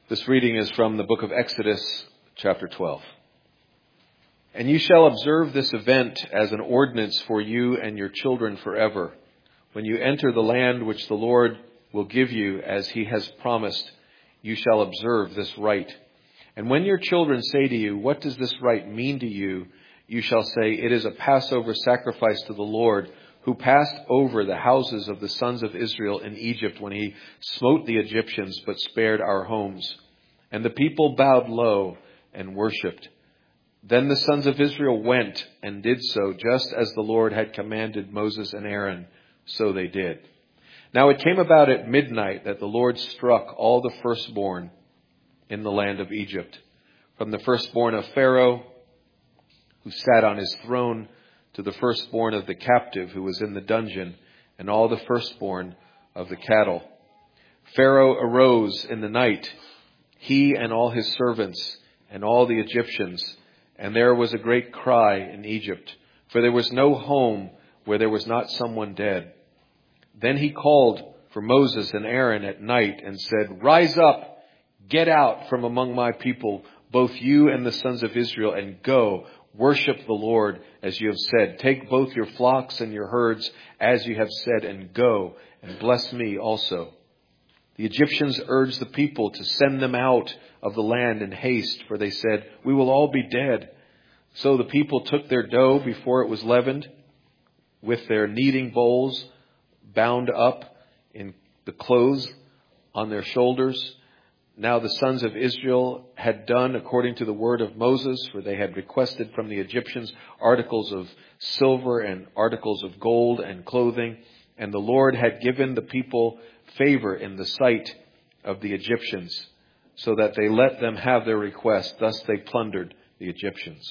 This reading is from the book of Exodus, chapter 12. And you shall observe this event as an ordinance for you and your children forever, when you enter the land which the Lord will give you as he has promised. You shall observe this rite. And when your children say to you, what does this rite mean to you? You shall say, it is a Passover sacrifice to the Lord, who passed over the houses of the sons of Israel in Egypt when he smote the Egyptians, but spared our homes. And the people bowed low and worshipped. Then the sons of Israel went and did so, just as the Lord had commanded Moses and Aaron, so they did. Now it came about at midnight that the Lord struck all the firstborn in the land of Egypt, from the firstborn of Pharaoh, who sat on his throne, to the firstborn of the captive who was in the dungeon, and all the firstborn of the cattle. Pharaoh arose in the night, he and all his servants, and all the Egyptians, and there was a great cry in Egypt, for there was no home where there was not someone dead. Then he called for Moses and Aaron at night and said, rise up, get out from among my people, both you and the sons of Israel, and go, worship the Lord as you have said. Take both your flocks and your herds as you have said, and go and bless me also. The Egyptians urged the people to send them out of the land in haste, for they said, we will all be dead. So the people took their dough before it was leavened, with their kneading bowls bound up in the clothes on their shoulders. Now the sons of Israel had done according to the word of Moses, for they had requested from the Egyptians articles of silver and articles of gold and clothing. And the Lord had given the people favor in the sight of the Egyptians, so that they let them have their request. Thus they plundered the Egyptians.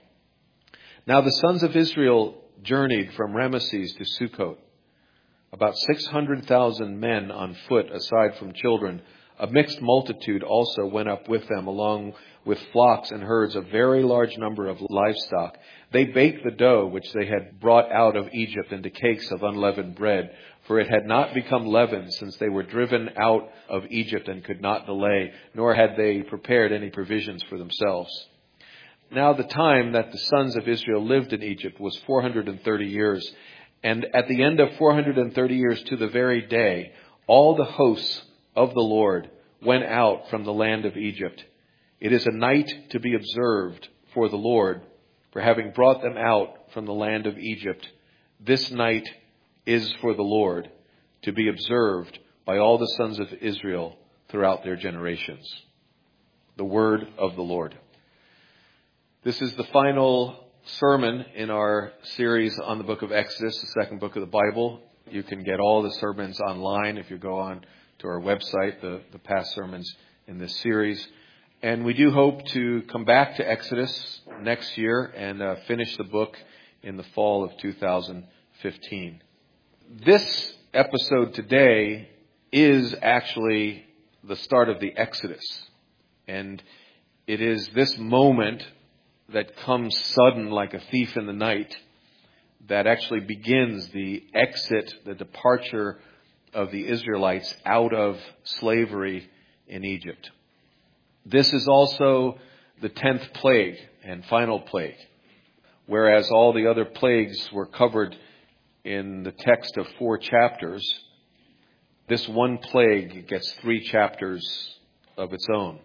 Now the sons of Israel journeyed from Ramesses to Succoth, about 600,000 men on foot, aside from children. A mixed multitude also went up with them, along with flocks and herds, a very large number of livestock. They baked the dough which they had brought out of Egypt into cakes of unleavened bread, for it had not become leavened since they were driven out of Egypt and could not delay, nor had they prepared any provisions for themselves. Now the time that the sons of Israel lived in Egypt was 430 years. And at the end of 430 years to the very day, all the hosts of the Lord went out from the land of Egypt. It is a night to be observed for the Lord, for having brought them out from the land of Egypt. This night is for the Lord, to be observed by all the sons of Israel throughout their generations. The word of the Lord. This is the final sermon in our series on the book of Exodus, the second book of the Bible. You can get all the sermons online if you go on to our website, the past sermons in this series. And we do hope to come back to Exodus next year and finish the book in the fall of 2015. This episode today is actually the start of the Exodus. And it is this moment that comes sudden like a thief in the night that actually begins the exit, the departure of the Israelites out of slavery in Egypt. This is also the 10th plague and final plague, whereas all the other plagues were covered in the text of 4 chapters. This one plague gets 3 chapters of its own.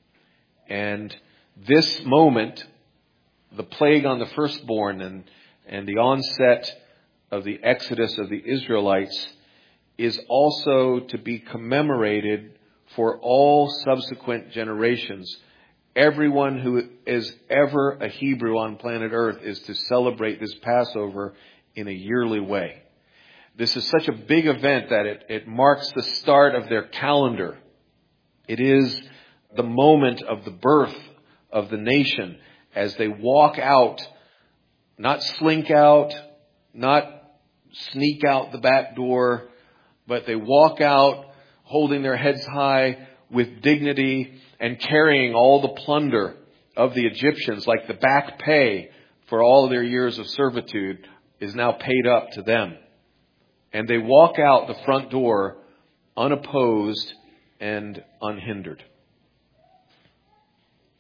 And this moment, the plague on the firstborn and the onset of the exodus of the Israelites, is also to be commemorated for all subsequent generations. Everyone who is ever a Hebrew on planet Earth is to celebrate this Passover in a yearly way. This is such a big event that it marks the start of their calendar. It is the moment of the birth of the nation as they walk out, not slink out, not sneak out the back door, but they walk out holding their heads high with dignity and carrying all the plunder of the Egyptians, like the back pay for all of their years of servitude is now paid up to them. And they walk out the front door unopposed and unhindered.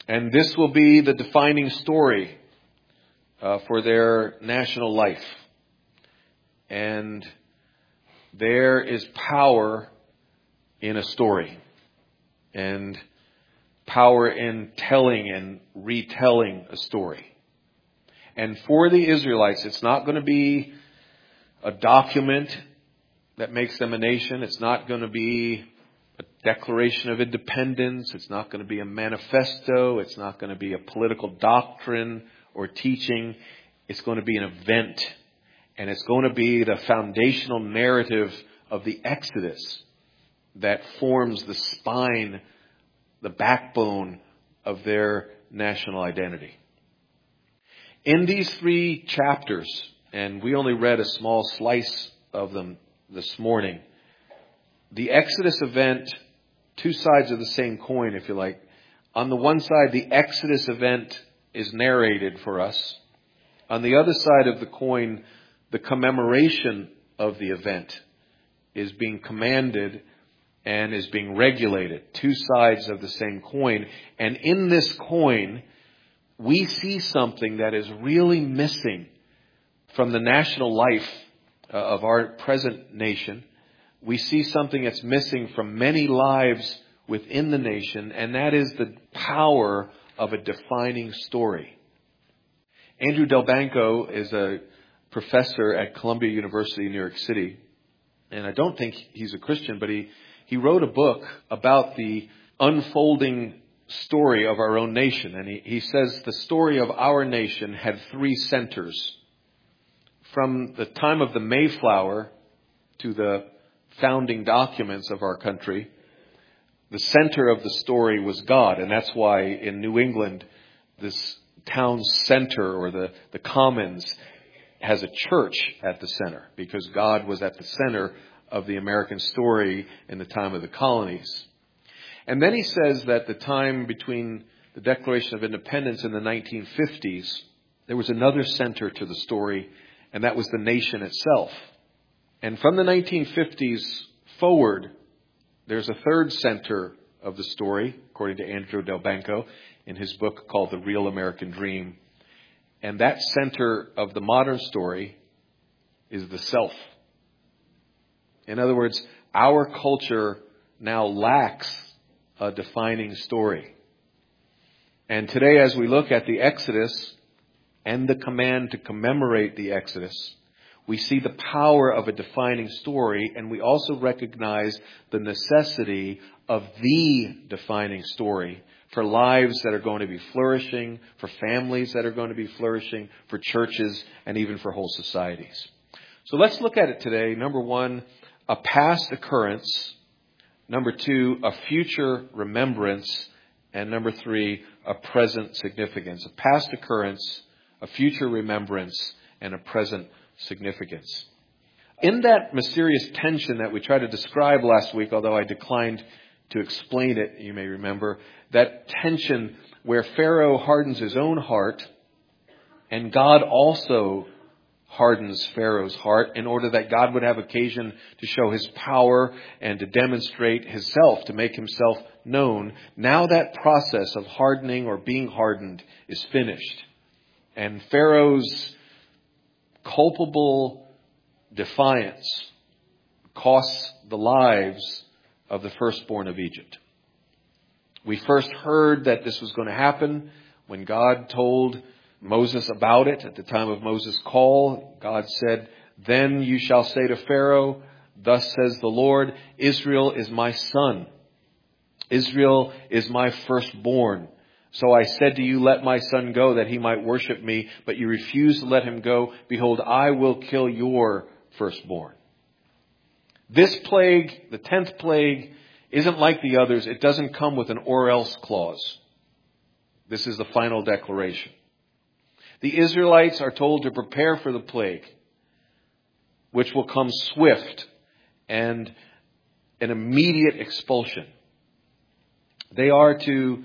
And this will be the defining story for their national life. And there is power in a story, and power in telling and retelling a story. And for the Israelites, it's not going to be a document that makes them a nation. It's not going to be a declaration of independence. It's not going to be a manifesto. It's not going to be a political doctrine or teaching. It's going to be an event. And it's going to be the foundational narrative of the Exodus that forms the spine, the backbone of their national identity. In these 3 chapters, and we only read a small slice of them this morning, the Exodus event, 2 sides of the same coin, if you like. On the one side, the Exodus event is narrated for us. On the other side of the coin, the commemoration of the event is being commanded and is being regulated. 2 sides of the same coin. And in this coin, we see something that is really missing from the national life of our present nation. We see something that's missing from many lives within the nation, and that is the power of a defining story. Andrew Delbanco is a professor at Columbia University in New York City, and I don't think he's a Christian, but he wrote a book about the unfolding story of our own nation. And he says the story of our nation had 3 centers. From the time of the Mayflower to the founding documents of our country, the center of the story was God. And that's why in New England, this town center or the Commons has a church at the center, because God was at the center of the American story in the time of the colonies. And then he says that the time between the Declaration of Independence in the 1950s, there was another center to the story, and that was the nation itself. And from the 1950s forward, there's a third center of the story, according to Andrew Delbanco, in his book called The Real American Dream. And that center of the modern story is the self. In other words, our culture now lacks a defining story. And today, as we look at the Exodus and the command to commemorate the Exodus, we see the power of a defining story, and we also recognize the necessity of the defining story for lives that are going to be flourishing, for families that are going to be flourishing, for churches, and even for whole societies. So let's look at it today. Number 1, a past occurrence. Number 2, a future remembrance. And number 3, a present significance. A past occurrence, a future remembrance, and a present significance. In that mysterious tension that we tried to describe last week, although I declined to explain it, you may remember, that tension where Pharaoh hardens his own heart and God also hardens Pharaoh's heart in order that God would have occasion to show his power and to demonstrate himself, to make himself known. Now that process of hardening or being hardened is finished. And Pharaoh's culpable defiance costs the lives of the firstborn of Egypt. We first heard that this was going to happen when God told Moses about it. At the time of Moses' call, God said, "Then you shall say to Pharaoh, thus says the Lord, Israel is my son. Israel is my firstborn. So I said to you, let my son go that he might worship me, but you refused to let him go. Behold, I will kill your firstborn." This plague, the 10th plague, isn't like the others. It doesn't come with an or else clause. This is the final declaration. The Israelites are told to prepare for the plague, which will come swift and an immediate expulsion. They are to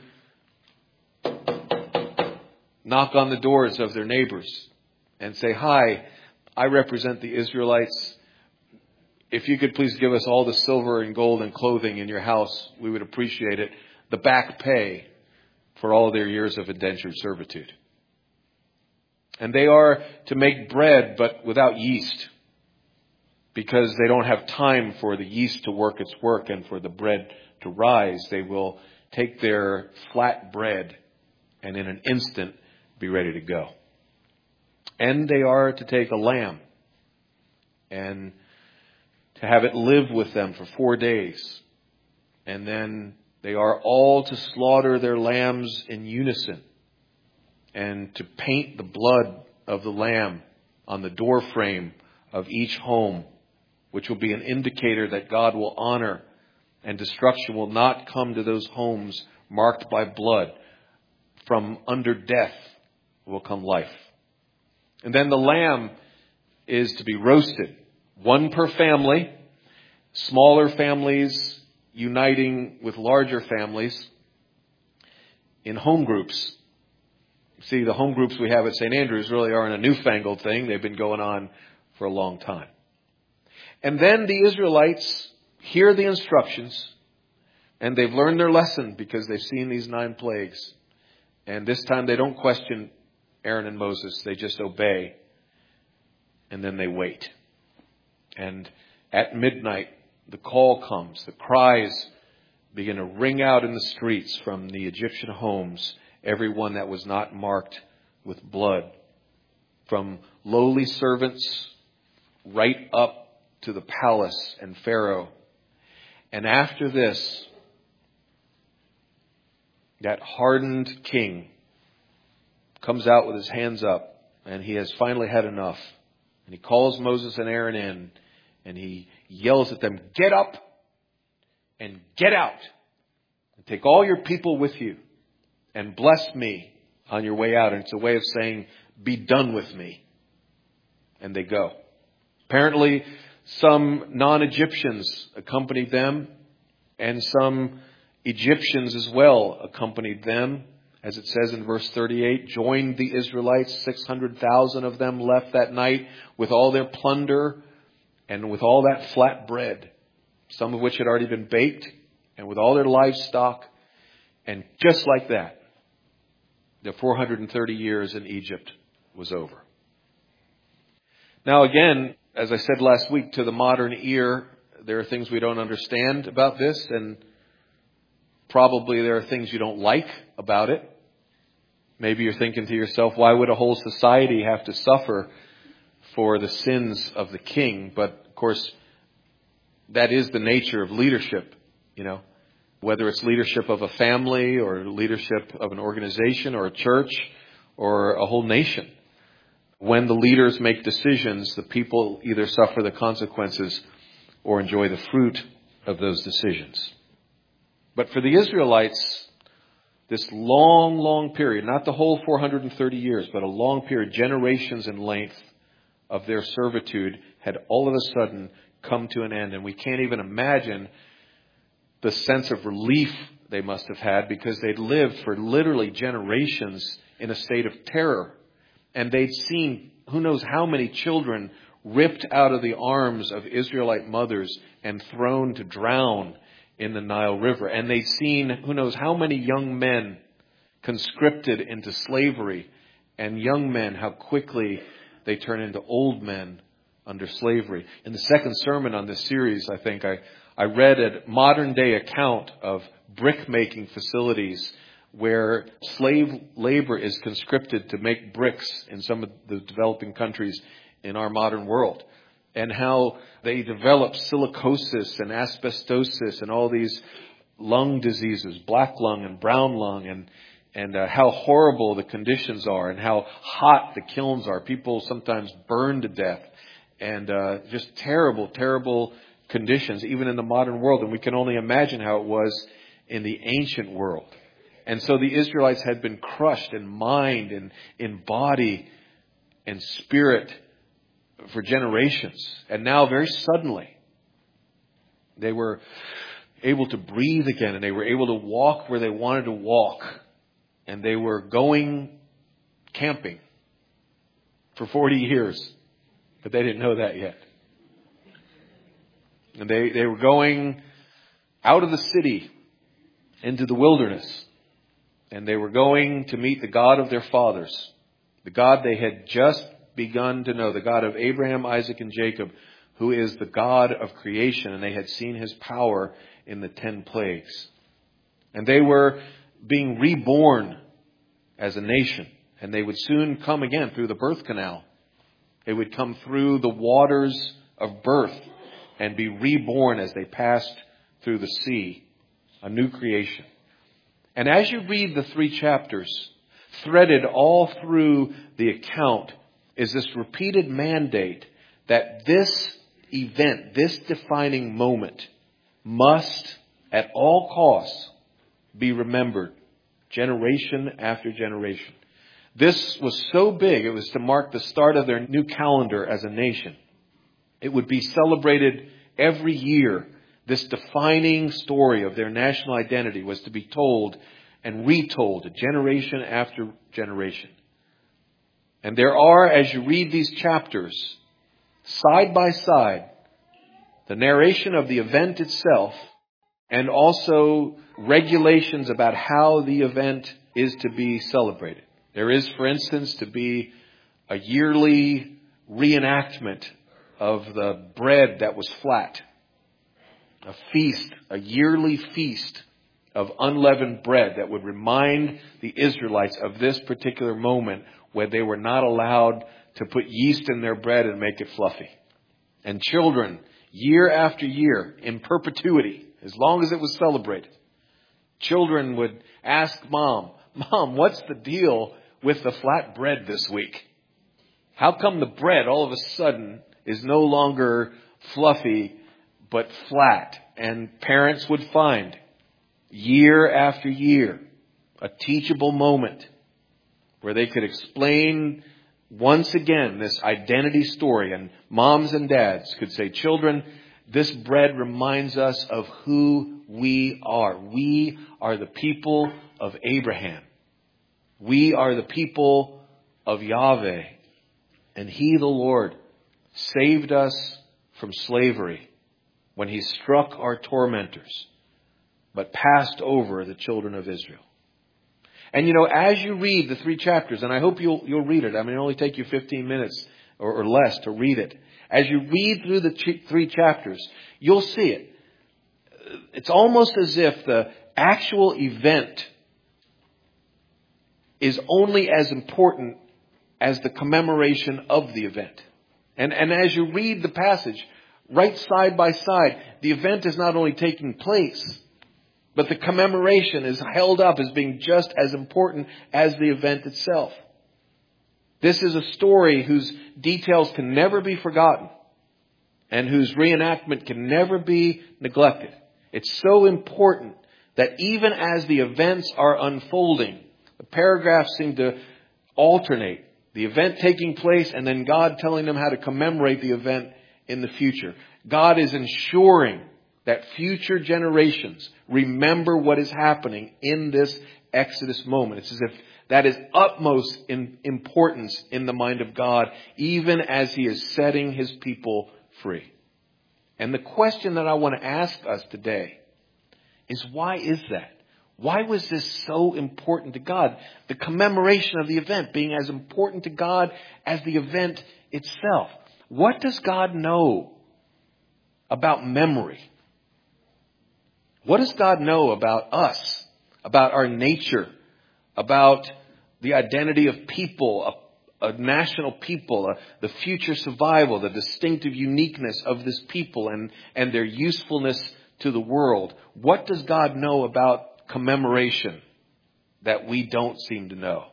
knock on the doors of their neighbors and say, "Hi, I represent the Israelites. If you could please give us all the silver and gold and clothing in your house, we would appreciate it. The back pay for all of their years of indentured servitude. And they are to make bread, but without yeast, because they don't have time for the yeast to work its work and for the bread to rise. They will take their flat bread and in an instant be ready to go. And they are to take a lamb and to have it live with them for 4 days. And then they are all to slaughter their lambs in unison and to paint the blood of the lamb on the door frame of each home, which will be an indicator that God will honor and destruction will not come to those homes marked by blood. From under death will come life. And then the lamb is to be roasted, one per family, smaller families uniting with larger families in home groups. See, the home groups we have at St. Andrews really aren't a newfangled thing. They've been going on for a long time. And then the Israelites hear the instructions, and they've learned their lesson because they've seen these 9 plagues. And this time they don't question Aaron and Moses. They just obey. And then they wait. And at midnight, the call comes. The cries begin to ring out in the streets from the Egyptian homes. Everyone that was not marked with blood. From lowly servants right up to the palace and Pharaoh. And after this, that hardened king comes out with his hands up, and he has finally had enough. And he calls Moses and Aaron in, and he yells at them, "Get up and get out. And take all your people with you and bless me on your way out." And it's a way of saying, be done with me. And they go. Apparently, some non-Egyptians accompanied them, and some Egyptians as well accompanied them. As it says in verse 38, joined the Israelites. 600,000 of them left that night with all their plunder and with all that flat bread, some of which had already been baked, and with all their livestock. And just like that, the 430 years in Egypt was over. Now again, as I said last week, to the modern ear, there are things we don't understand about this, and probably there are things you don't like about it. Maybe you're thinking to yourself, why would a whole society have to suffer for the sins of the king? But of course, that is the nature of leadership, whether it's leadership of a family or leadership of an organization or a church or a whole nation. When the leaders make decisions, the people either suffer the consequences or enjoy the fruit of those decisions. But for the Israelites, this long, long period, not the whole 430 years, but a long period, generations in length of their servitude had all of a sudden come to an end. And we can't even imagine the sense of relief they must have had, because they'd lived for literally generations in a state of terror. And they'd seen who knows how many children ripped out of the arms of Israelite mothers and thrown to drown in the Nile River. And they'd seen who knows how many young men conscripted into slavery, and young men, how quickly they turn into old men under slavery. In the second sermon on this series, I think I read a modern day account of brick making facilities where slave labor is conscripted to make bricks in some of the developing countries in our modern world. And how they develop silicosis and asbestosis and all these lung diseases, black lung and brown lung, and how horrible the conditions are and how hot the kilns are. People sometimes burn to death, and just terrible, terrible conditions, even in the modern world. And we can only imagine how it was in the ancient world. And so the Israelites had been crushed in mind and in body and spirit for generations. And now very suddenly they were able to breathe again, and they were able to walk where they wanted to walk. And they were going camping for 40 years. But they didn't know that yet. And they were going out of the city into the wilderness. And they were going to meet the God of their fathers, the God they had just begun to know, the God of Abraham, Isaac, and Jacob, who is the God of creation. And they had seen his power in the 10 plagues. And they were being reborn as a nation. And they would soon come again through the birth canal. They would come through the waters of birth and be reborn as they passed through the sea, a new creation. And as you read the 3 chapters, threaded all through the account is this repeated mandate that this event, this defining moment, must at all costs be remembered generation after generation. This was so big, it was to mark the start of their new calendar as a nation. It would be celebrated every year. This defining story of their national identity was to be told and retold generation after generation. And there are, as you read these chapters, side by side, the narration of the event itself and also regulations about how the event is to be celebrated. There is, for instance, to be a yearly reenactment of the bread that was flat. A feast, a yearly feast of unleavened bread that would remind the Israelites of this particular moment where they were not allowed to put yeast in their bread and make it fluffy. And children, year after year, in perpetuity, as long as it was celebrated, children would ask Mom, what's the deal with the flat bread this week? How come the bread all of a sudden is no longer fluffy but flat? And parents would find year after year a teachable moment where they could explain once again this identity story, and moms and dads could say, children, this bread reminds us of who we are. We are the people of Abraham. We are the people of Yahweh. And He, the Lord, saved us from slavery when He struck our tormentors, but passed over the children of Israel. And as you read the 3 chapters, and I hope you'll read it. I mean, it'll only take you 15 minutes or less to read it. As you read through the 3 chapters, you'll see it. It's almost as if the actual event is only as important as the commemoration of the event. And as you read the passage, right side by side, the event is not only taking place, but the commemoration is held up as being just as important as the event itself. This is a story whose details can never be forgotten and whose reenactment can never be neglected. It's so important that even as the events are unfolding, the paragraphs seem to alternate. The event taking place and then God telling them how to commemorate the event in the future. God is ensuring that future generations remember what is happening in this Exodus moment. It's as if that is utmost in importance in the mind of God, even as He is setting His people free. And the question that I want to ask us today is, why is that? Why was this so important to God? The commemoration of the event being as important to God as the event itself. What does God know about memory? What does God know about us, about our nature, about the identity of people, a national people, the future survival, the distinctive uniqueness of this people and their usefulness to the world? What does God know about commemoration that we don't seem to know?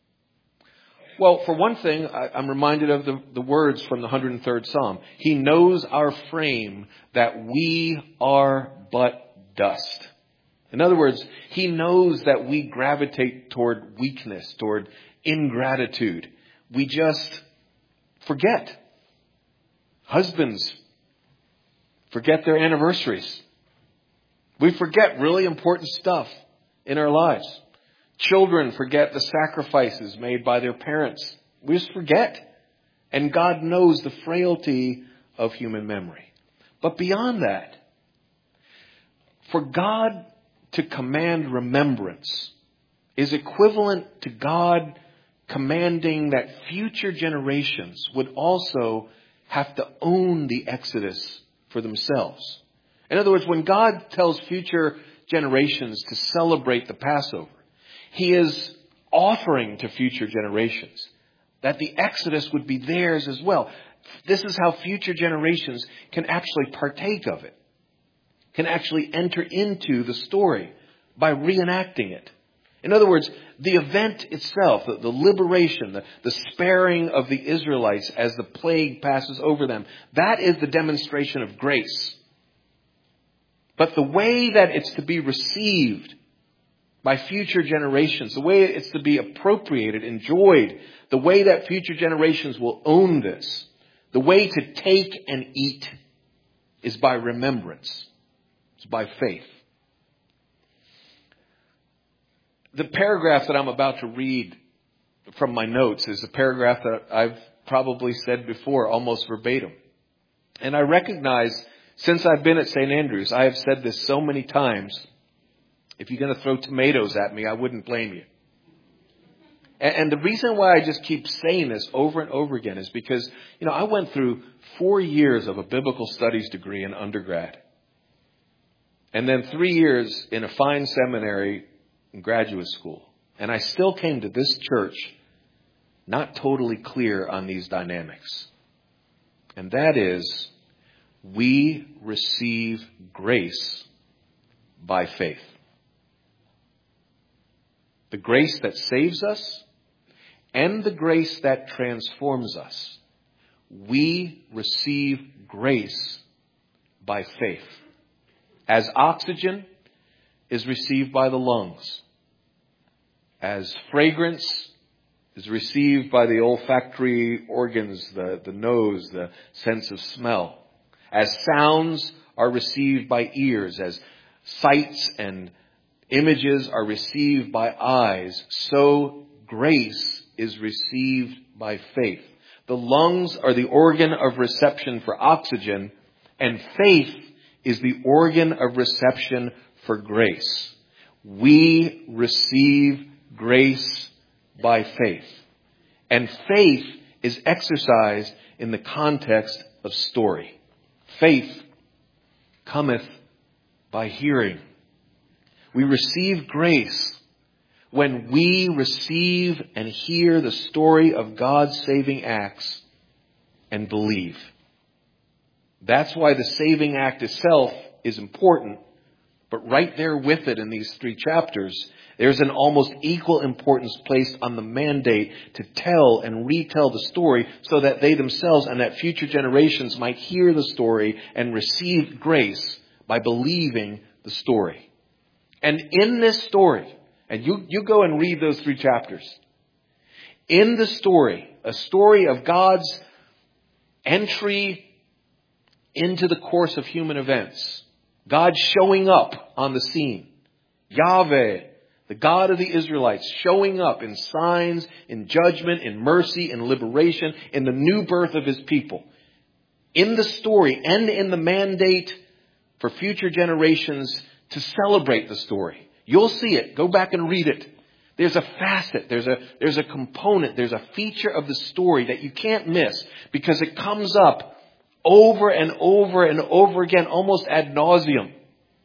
Well, for one thing, I'm reminded of the words from the 103rd Psalm. He knows our frame, that we are but dust. In other words, He knows that we gravitate toward weakness, toward ingratitude. We just forget. Husbands forget their anniversaries. We forget really important stuff in our lives. Children forget the sacrifices made by their parents. We just forget. And God knows the frailty of human memory. But beyond that, for God to command remembrance is equivalent to God commanding that future generations would also have to own the Exodus for themselves. In other words, when God tells future generations to celebrate the Passover, He is offering to future generations that the Exodus would be theirs as well. This is how future generations can actually partake of it, can actually enter into the story by reenacting it. In other words, the event itself, the liberation, the sparing of the Israelites as the plague passes over them, that is the demonstration of grace. But the way that it's to be received by future generations, the way it's to be appropriated, enjoyed, the way that future generations will own this, the way to take and eat is by remembrance. It's by faith. The paragraph that I'm about to read from my notes is a paragraph that I've probably said before, almost verbatim. And I recognize, since I've been at St. Andrews, I have said this so many times. If you're going to throw tomatoes at me, I wouldn't blame you. And the reason why I just keep saying this over and over again is because, I went through 4 years of a biblical studies degree in undergrad. And then 3 years in a fine seminary in graduate school. And I still came to this church not totally clear on these dynamics. And that is, we receive grace by faith. The grace that saves us and the grace that transforms us. We receive grace by faith. As oxygen is received by the lungs, as fragrance is received by the olfactory organs, the nose, the sense of smell, as sounds are received by ears, as sights and images are received by eyes, so grace is received by faith. The lungs are the organ of reception for oxygen, and faith is the organ of reception for grace. We receive grace by faith. And faith is exercised in the context of story. Faith cometh by hearing. We receive grace when we receive and hear the story of God's saving acts and believe. That's why the saving act itself is important. But right there with it in these 3 chapters, there's an almost equal importance placed on the mandate to tell and retell the story so that they themselves and that future generations might hear the story and receive grace by believing the story. And in this story, and you go and read those 3 chapters, in the story, a story of God's entry into the course of human events, God showing up on the scene, Yahweh, the God of the Israelites, showing up in signs, in judgment, in mercy, in liberation, in the new birth of His people. In the story and in the mandate for future generations to celebrate the story. You'll see it. Go back and read it. There's a facet, there's a component, there's a feature of the story that you can't miss because it comes up over and over and over again, almost ad nauseum.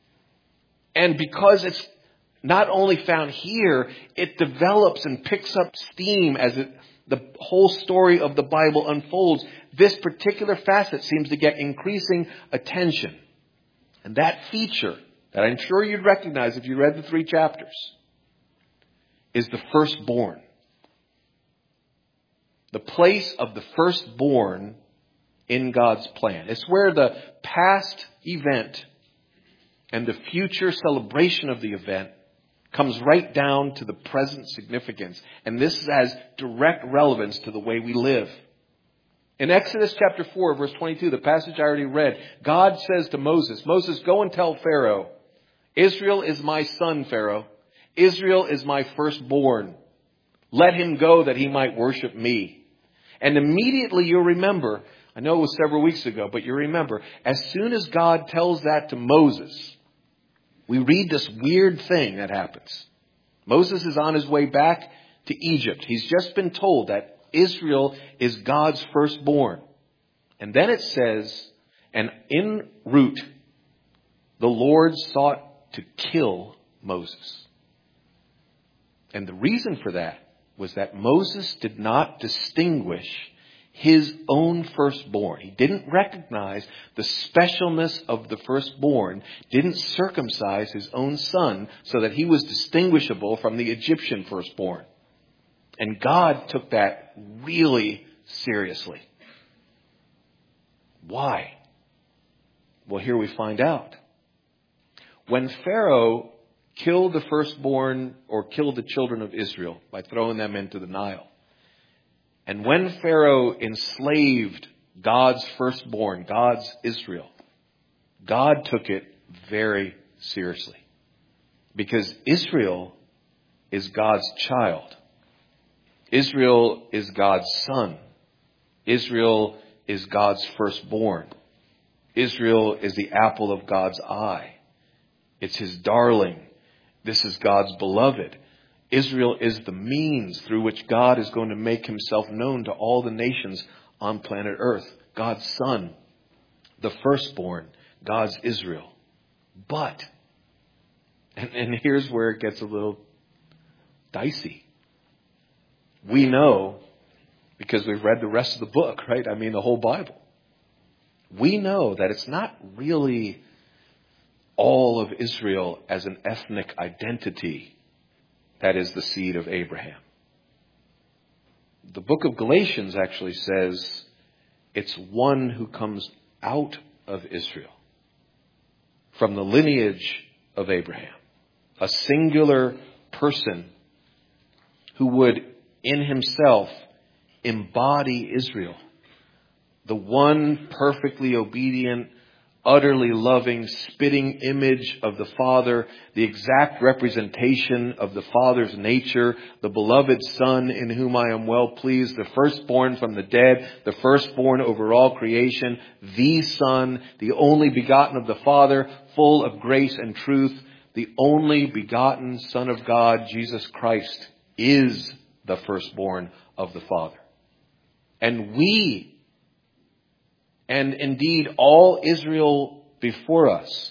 And because it's not only found here, it develops and picks up steam as the whole story of the Bible unfolds. This particular facet seems to get increasing attention. And that feature that I'm sure you'd recognize if you read the 3 chapters is the firstborn. The place of the firstborn in God's plan. It's where the past event and the future celebration of the event comes right down to the present significance. And this has direct relevance to the way we live. In Exodus chapter 4, verse 22, the passage I already read, God says to Moses, Moses, go and tell Pharaoh, Israel is my son, Pharaoh. Israel is my firstborn. Let him go that he might worship me. And immediately you'll remember, I know it was several weeks ago, but you remember, as soon as God tells that to Moses, we read this weird thing that happens. Moses is on his way back to Egypt. He's just been told that Israel is God's firstborn. And then it says, and en route, the Lord sought to kill Moses. And the reason for that was that Moses did not distinguish his own firstborn. He didn't recognize the specialness of the firstborn, didn't circumcise his own son so that he was distinguishable from the Egyptian firstborn. And God took that really seriously. Why? Well, here we find out. When Pharaoh killed the firstborn or killed the children of Israel by throwing them into the Nile, and when Pharaoh enslaved God's firstborn, God's Israel, God took it very seriously. Because Israel is God's child. Israel is God's son. Israel is God's firstborn. Israel is the apple of God's eye. It's his darling. This is God's beloved. Israel is the means through which God is going to make himself known to all the nations on planet Earth. God's son, the firstborn, God's Israel. But, and here's where it gets a little dicey. We know, because we've read the rest of the book, right? I mean, the whole Bible. We know that it's not really all of Israel as an ethnic identity that is the seed of Abraham. The book of Galatians actually says it's one who comes out of Israel, from the lineage of Abraham. A singular person who would in himself embody Israel. The one perfectly obedient, utterly loving, spitting image of the Father, the exact representation of the Father's nature, the beloved Son in whom I am well pleased, the firstborn from the dead, the firstborn over all creation, the Son, the only begotten of the Father, full of grace and truth, the only begotten Son of God, Jesus Christ, is the firstborn of the Father. And we, and indeed all Israel before us,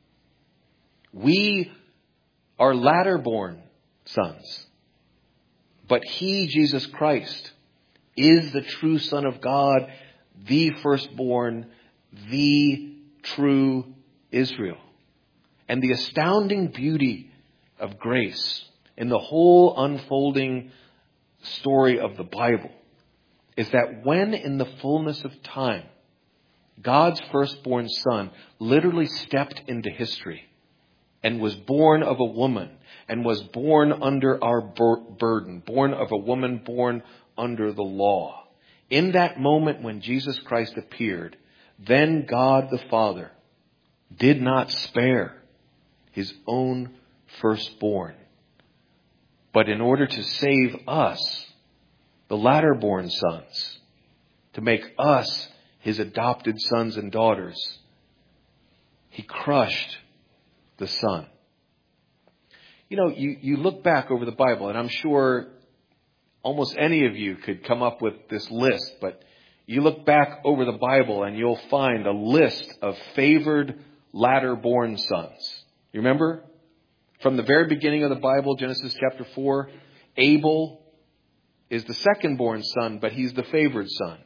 we are latter-born sons. But he, Jesus Christ, is the true Son of God, the firstborn, the true Israel. And the astounding beauty of grace in the whole unfolding story of the Bible is that when in the fullness of time, God's firstborn son literally stepped into history and was born of a woman and was born under our burden, born of a woman born under the law. In that moment when Jesus Christ appeared, then God the Father did not spare his own firstborn. But in order to save us, the latter-born sons, to make us his adopted sons and daughters, he crushed the Son. You know, you look back over the Bible, and I'm sure almost any of you could come up with this list, but you look back over the Bible and you'll find a list of favored latter-born sons. You remember? From the very beginning of the Bible, Genesis chapter 4, Abel is the second-born son, but he's the favored son.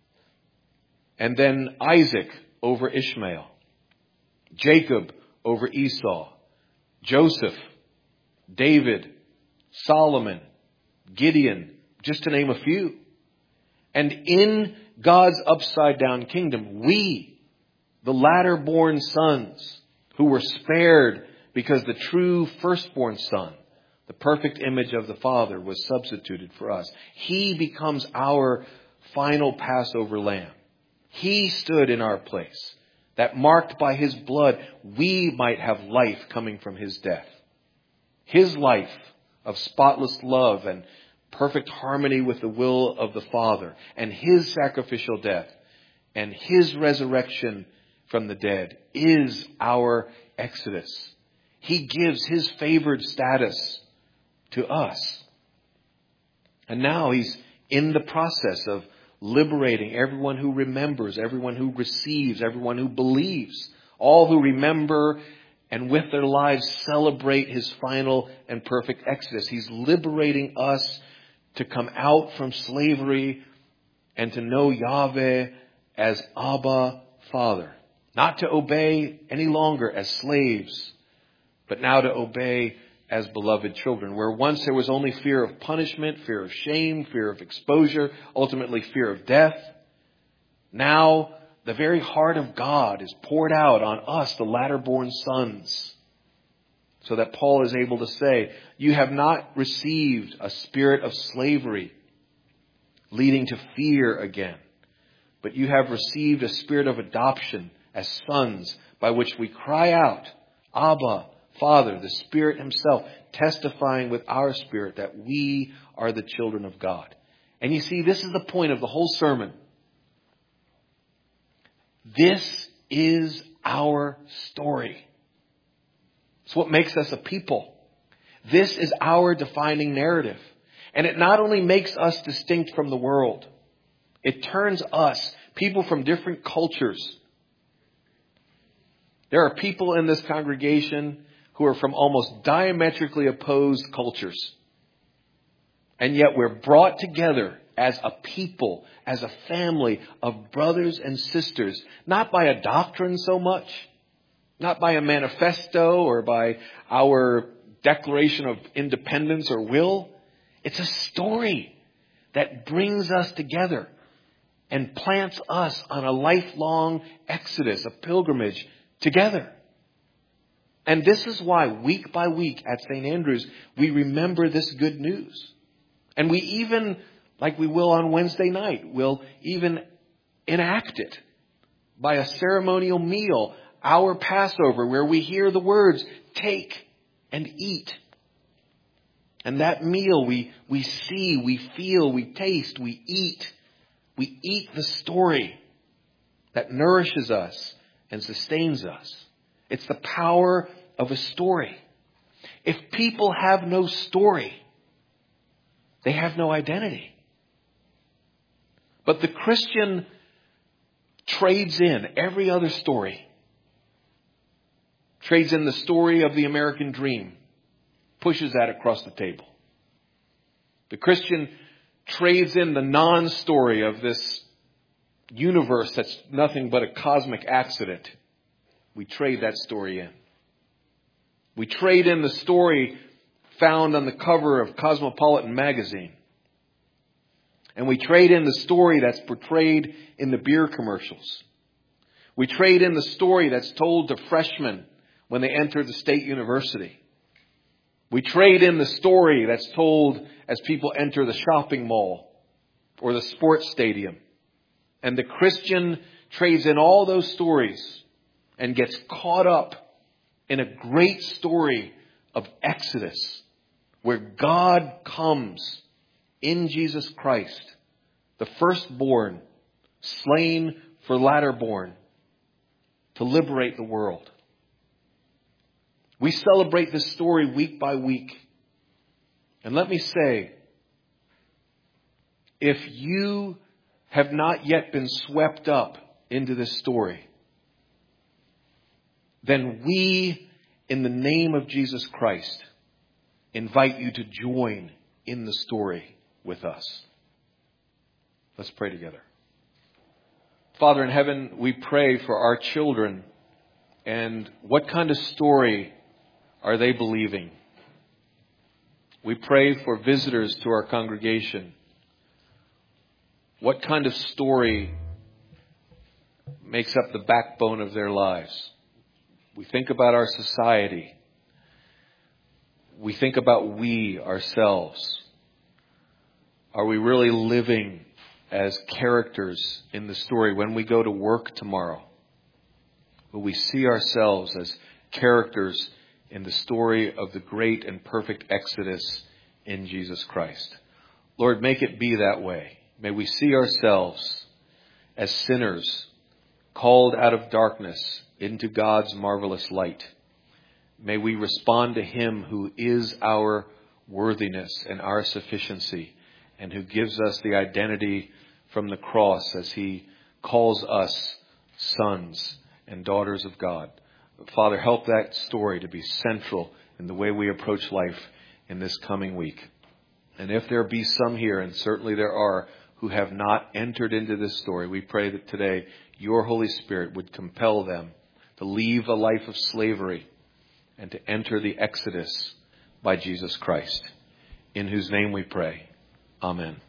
And then Isaac over Ishmael. Jacob over Esau. Joseph, David, Solomon, Gideon, just to name a few. And in God's upside-down kingdom, we, the latter-born sons, who were spared because the true firstborn son, the perfect image of the Father, was substituted for us. He becomes our final Passover lamb. He stood in our place, that marked by his blood, we might have life coming from his death. His life of spotless love and perfect harmony with the will of the Father, and his sacrificial death and his resurrection from the dead is our exodus. He gives his favored status to us. And now he's in the process of liberating everyone who remembers, everyone who receives, everyone who believes, all who remember and with their lives celebrate his final and perfect exodus. He's liberating us to come out from slavery and to know Yahweh as Abba, Father. Not to obey any longer as slaves, but now to obey as beloved children. Where once there was only fear of punishment, fear of shame, fear of exposure, ultimately fear of death, now the very heart of God is poured out on us, the latter-born sons, so that Paul is able to say, you have not received a spirit of slavery leading to fear again, but you have received a spirit of adoption as sons, by which we cry out, Abba, Father, the Spirit himself testifying with our spirit that we are the children of God. And you see, this is the point of the whole sermon. This is our story. It's what makes us a people. This is our defining narrative. And it not only makes us distinct from the world, it turns us, people from different cultures. There are people in this congregation who are from almost diametrically opposed cultures. And yet we're brought together as a people, as a family of brothers and sisters, not by a doctrine so much, not by a manifesto or by our declaration of independence or will. It's a story that brings us together and plants us on a lifelong exodus, a pilgrimage together. And this is why week by week at St. Andrews, we remember this good news. And we even, like we will on Wednesday night, will even enact it by a ceremonial meal, our Passover, where we hear the words, take and eat. And that meal we see, we feel, we taste, we eat. We eat the story that nourishes us and sustains us. It's the power of a story. If people have no story, they have no identity. But the Christian trades in every other story. Trades in the story of the American dream. Pushes that across the table. The Christian trades in the non-story of this universe that's nothing but a cosmic accident. We trade that story in. We trade in the story found on the cover of Cosmopolitan magazine. And we trade in the story that's portrayed in the beer commercials. We trade in the story that's told to freshmen when they enter the state university. We trade in the story that's told as people enter the shopping mall or the sports stadium. And the Christian trades in all those stories and gets caught up in a great story of Exodus, where God comes in Jesus Christ, the firstborn, slain for latter-born, to liberate the world. We celebrate this story week by week. And let me say, if you have not yet been swept up into this story, then we, in the name of Jesus Christ, invite you to join in the story with us. Let's pray together. Father in heaven, we pray for our children, and what kind of story are they believing? We pray for visitors to our congregation. What kind of story makes up the backbone of their lives? We think about our society. We think about we ourselves. Are we really living as characters in the story when we go to work tomorrow? Will we see ourselves as characters in the story of the great and perfect Exodus in Jesus Christ? Lord, make it be that way. May we see ourselves as sinners called out of darkness into God's marvelous light. May we respond to Him who is our worthiness and our sufficiency, and who gives us the identity from the cross as he calls us sons and daughters of God. Father, help that story to be central in the way we approach life in this coming week. And if there be some here, and certainly there are, who have not entered into this story, we pray that today your Holy Spirit would compel them to leave a life of slavery and to enter the Exodus by Jesus Christ, in whose name we pray. Amen.